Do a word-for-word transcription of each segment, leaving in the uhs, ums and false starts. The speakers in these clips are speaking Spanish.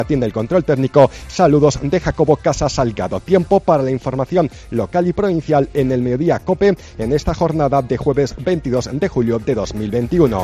Atiende el control técnico. Saludos de Jacobo Casas Salgado. Tiempo para la información local y provincial en el Mediodía COPE en esta jornada de jueves veintidós de julio de dos mil veintiuno.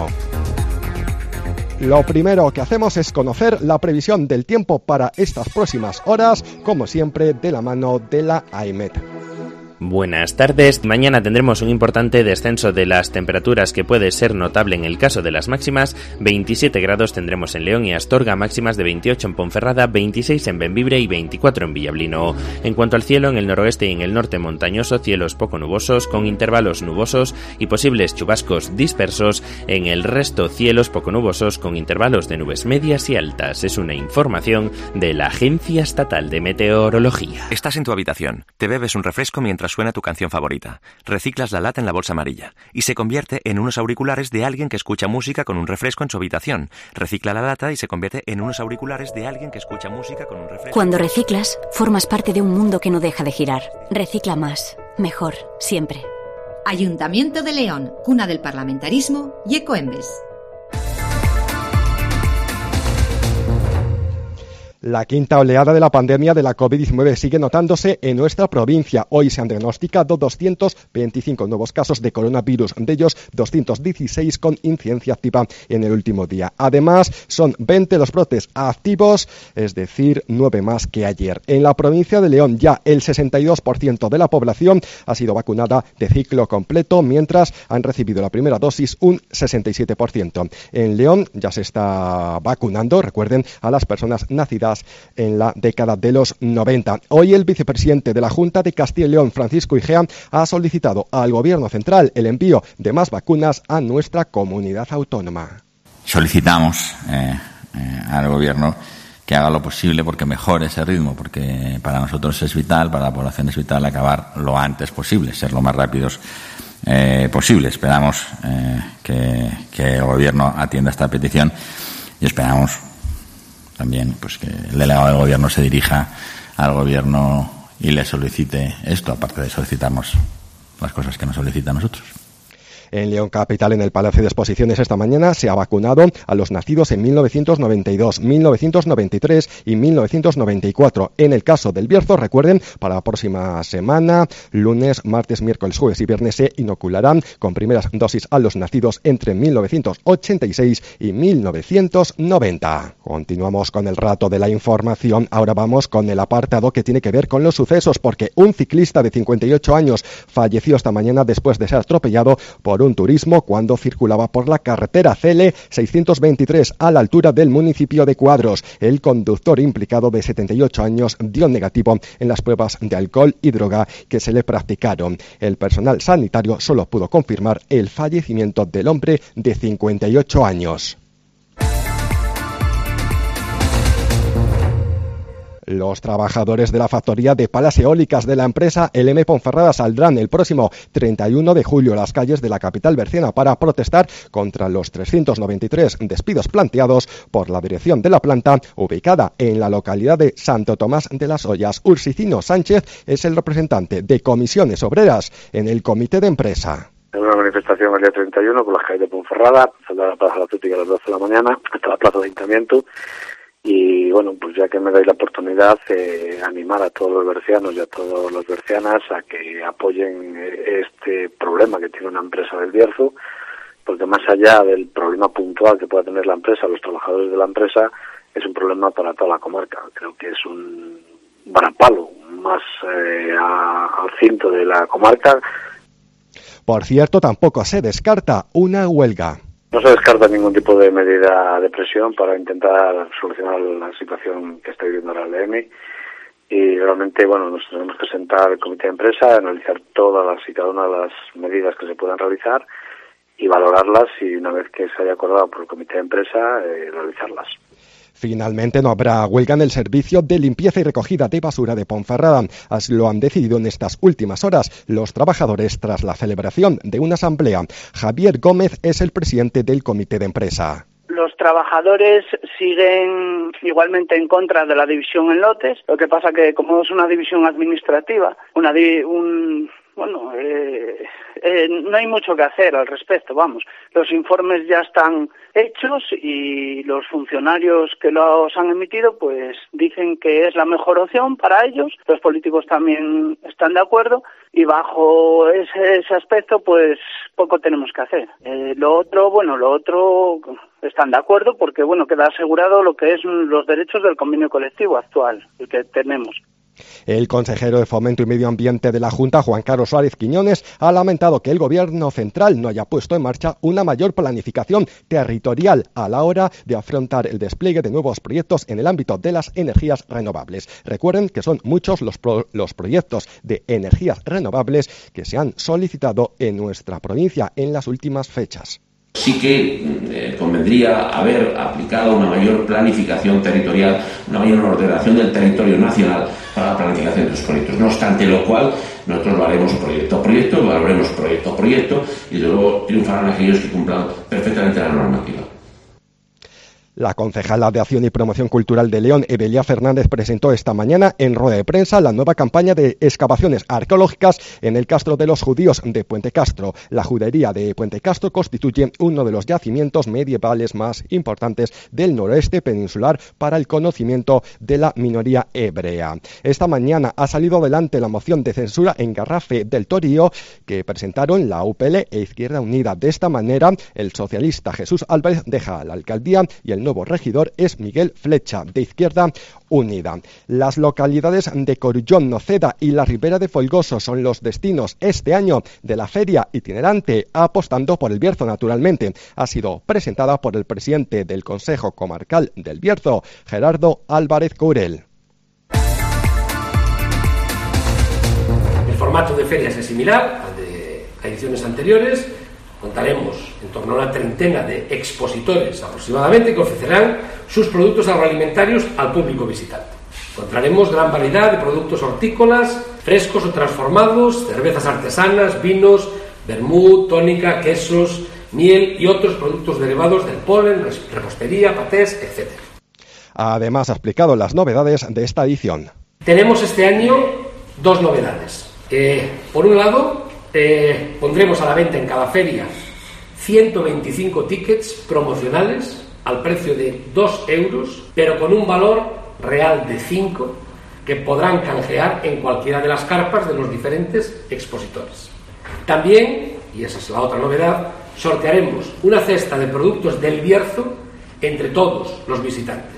Lo primero que hacemos es conocer la previsión del tiempo para estas próximas horas, como siempre de la mano de la AEMET. Buenas tardes. Mañana tendremos un importante descenso de las temperaturas que puede ser notable en el caso de las máximas. veintisiete grados tendremos en León y Astorga, máximas de veintiocho en Ponferrada, veintiséis en Bembibre y veinticuatro en Villablino. En cuanto al cielo, en el noroeste y en el norte montañoso, cielos poco nubosos, con intervalos nubosos y posibles chubascos dispersos. En el resto, cielos poco nubosos, con intervalos de nubes medias y altas. Es una información de la Agencia Estatal de Meteorología. Estás en tu habitación, te bebes un refresco mientras suena tu canción favorita, reciclas la lata en la bolsa amarilla y se convierte en unos auriculares de alguien que escucha música con un refresco en su habitación. Recicla la lata y se convierte en unos auriculares de alguien que escucha música con un refresco. Cuando reciclas, formas parte de un mundo que no deja de girar. Recicla más, mejor, siempre. Ayuntamiento de León, cuna del parlamentarismo y Ecoembes. La quinta oleada de la pandemia de la covid diecinueve sigue notándose en nuestra provincia. Hoy se han diagnosticado doscientos veinticinco nuevos casos de coronavirus, de ellos doscientos dieciséis con incidencia activa en el último día. Además, son veinte los brotes activos, es decir, nueve más que ayer. En la provincia de León ya el sesenta y dos por ciento de la población ha sido vacunada de ciclo completo, mientras han recibido la primera dosis un sesenta y siete por ciento. En León ya se está vacunando, recuerden, a las personas nacidas en la década de los noventa. Hoy el vicepresidente de la Junta de Castilla y León, Francisco Igea, ha solicitado al Gobierno central el envío de más vacunas a nuestra comunidad autónoma. Solicitamos eh, eh, al Gobierno que haga lo posible porque mejore ese ritmo, porque para nosotros es vital, para la población es vital acabar lo antes posible, ser lo más rápidos eh, posible. Esperamos eh, que, que el Gobierno atienda esta petición y esperamos también pues que el delegado del Gobierno se dirija al Gobierno y le solicite esto, aparte de solicitarnos las cosas que nos solicita a nosotros. En León Capital, en el Palacio de Exposiciones, esta mañana se ha vacunado a los nacidos en mil novecientos noventa y dos, mil novecientos noventa y tres y mil novecientos noventa y cuatro. En el caso del Bierzo, recuerden, para la próxima semana, lunes, martes, miércoles, jueves y viernes, se inocularán con primeras dosis a los nacidos entre mil novecientos ochenta y seis y mil novecientos noventa. Continuamos con el rato de la información. Ahora vamos con el apartado que tiene que ver con los sucesos, porque un ciclista de cincuenta y ocho años falleció esta mañana después de ser atropellado por un turismo cuando circulaba por la carretera C L seiscientos veintitrés a la altura del municipio de Cuadros. El conductor implicado de setenta y ocho años dio negativo en las pruebas de alcohol y droga que se le practicaron. El personal sanitario solo pudo confirmar el fallecimiento del hombre de cincuenta y ocho años. Los trabajadores de la factoría de palas eólicas de la empresa L M Ponferrada saldrán el próximo treinta y uno de julio a las calles de la capital berciana para protestar contra los trescientos noventa y tres despidos planteados por la dirección de la planta ubicada en la localidad de Santo Tomás de las Ollas. Ursicino Sánchez es el representante de Comisiones Obreras en el comité de empresa. En una manifestación el día treinta y uno por las calles de Ponferrada, saldrá a la Plaza de la Atlética a las doce de la mañana hasta la Plaza de Ayuntamiento. Y bueno, pues ya que me dais la oportunidad, eh, animar a todos los bercianos y a todas las bercianas a que apoyen este problema que tiene una empresa del Bierzo, porque más allá del problema puntual que pueda tener la empresa, los trabajadores de la empresa, es un problema para toda la comarca. Creo que es un varapalo más eh, a, al cinto de la comarca. Por cierto, tampoco se descarta una huelga. No se descarta ningún tipo de medida de presión para intentar solucionar la situación que está viviendo la L M. Y realmente, bueno, nos tenemos que sentar el comité de empresa, analizar todas las y cada una de las medidas que se puedan realizar y valorarlas y una vez que se haya acordado por el comité de empresa, eh, realizarlas. Finalmente no habrá huelga en el servicio de limpieza y recogida de basura de Ponferrada. Así lo han decidido en estas últimas horas los trabajadores tras la celebración de una asamblea. Javier Gómez es el presidente del comité de empresa. Los trabajadores siguen igualmente en contra de la división en lotes. Lo que pasa que como es una división administrativa, una di- un... Bueno, eh, eh, no hay mucho que hacer al respecto, vamos. Los informes ya están hechos y los funcionarios que los han emitido pues dicen que es la mejor opción para ellos. Los políticos también están de acuerdo y bajo ese, ese aspecto pues poco tenemos que hacer. Eh, lo otro, bueno, lo otro están de acuerdo porque bueno, queda asegurado lo que es los derechos del convenio colectivo actual, el que tenemos. El consejero de Fomento y Medio Ambiente de la Junta, Juan Carlos Suárez Quiñones, ha lamentado que el Gobierno central no haya puesto en marcha una mayor planificación territorial a la hora de afrontar el despliegue de nuevos proyectos en el ámbito de las energías renovables. Recuerden que son muchos los, pro- los proyectos de energías renovables que se han solicitado en nuestra provincia en las últimas fechas. Sí que eh, convendría haber aplicado una mayor planificación territorial, una mayor ordenación del territorio nacional para la planificación de los proyectos. No obstante lo cual, nosotros lo haremos proyecto a proyecto, lo haremos proyecto a proyecto y luego triunfarán aquellos que cumplan perfectamente la normativa. La concejala de Acción y Promoción Cultural de León, Evelia Fernández, presentó esta mañana en rueda de prensa la nueva campaña de excavaciones arqueológicas en el Castro de los Judíos de Puente Castro. La judería de Puente Castro constituye uno de los yacimientos medievales más importantes del noroeste peninsular para el conocimiento de la minoría hebrea. Esta mañana ha salido adelante la moción de censura en Garrafe del Torío que presentaron la U P L e Izquierda Unida. De esta manera, el socialista Jesús Álvarez deja la alcaldía y el nuevo regidor es Miguel Flecha, de Izquierda Unida. Las localidades de Corullón, Noceda y la Ribera de Folgoso son los destinos este año de la feria itinerante, apostando por el Bierzo, naturalmente. Ha sido presentada por el presidente del Consejo Comarcal del Bierzo, Gerardo Álvarez Courel. El formato de ferias es similar al de ediciones anteriores. Contaremos en torno a una treintena de expositores aproximadamente que ofrecerán sus productos agroalimentarios al público visitante. Encontraremos gran variedad de productos hortícolas, frescos o transformados, cervezas artesanas, vinos, vermut, tónica, quesos, miel y otros productos derivados del polen, repostería, patés, etcétera. Además, ha explicado las novedades de esta edición. Tenemos este año dos novedades. Eh, por un lado, Eh, pondremos a la venta en cada feria ciento veinticinco tickets promocionales al precio de dos euros, pero con un valor real de cinco, que podrán canjear en cualquiera de las carpas de los diferentes expositores. También, y esa es la otra novedad, sortearemos una cesta de productos del Bierzo entre todos los visitantes.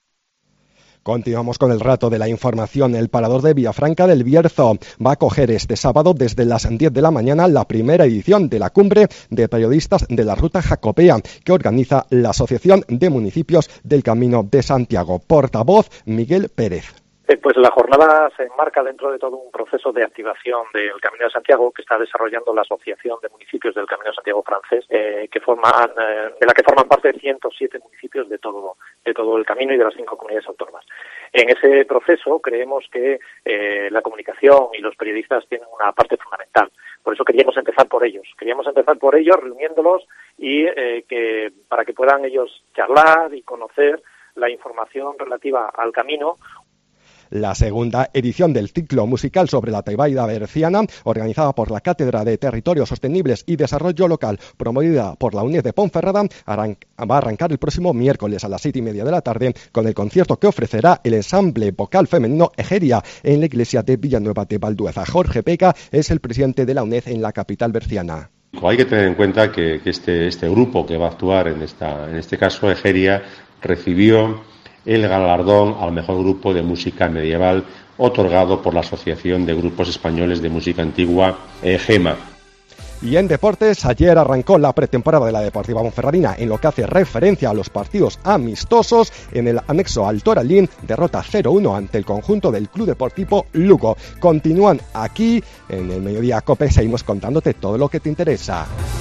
Continuamos con el rato de la información. El Parador de Villafranca del Bierzo va a acoger este sábado desde las diez de la mañana la primera edición de la Cumbre de Periodistas de la Ruta Jacobea que organiza la Asociación de Municipios del Camino de Santiago. Portavoz Miguel Pérez. Pues la jornada se enmarca dentro de todo un proceso de activación del Camino de Santiago que está desarrollando la Asociación de Municipios del Camino de Santiago francés, eh, que forman, eh, de la que forman parte ciento siete municipios de todo de todo el camino y de las cinco comunidades autónomas. En ese proceso creemos que eh, la comunicación y los periodistas tienen una parte fundamental. Por eso queríamos empezar por ellos. Queríamos empezar por ellos reuniéndolos y eh, que para que puedan ellos charlar y conocer la información relativa al camino. La segunda edición del ciclo musical sobre la Tebaida berciana, organizada por la Cátedra de Territorios Sostenibles y Desarrollo Local, promovida por la UNED de Ponferrada, va a arrancar el próximo miércoles a las siete y media de la tarde con el concierto que ofrecerá el ensamble vocal femenino Egeria en la iglesia de Villanueva de Valdueza. Jorge Peca es el presidente de la UNED en la capital berciana. Hay que tener en cuenta que, que este, este grupo que va a actuar en, esta, en este caso Egeria recibió el galardón al mejor grupo de música medieval otorgado por la Asociación de Grupos Españoles de Música Antigua, eh, GEMA. Y en deportes, ayer arrancó la pretemporada de la Deportiva Ponferradina en lo que hace referencia a los partidos amistosos. En el anexo al Toralín, derrota cero uno ante el conjunto del Club Deportivo Lugo. Continúan aquí en el Mediodía Cope, seguimos contándote todo lo que te interesa.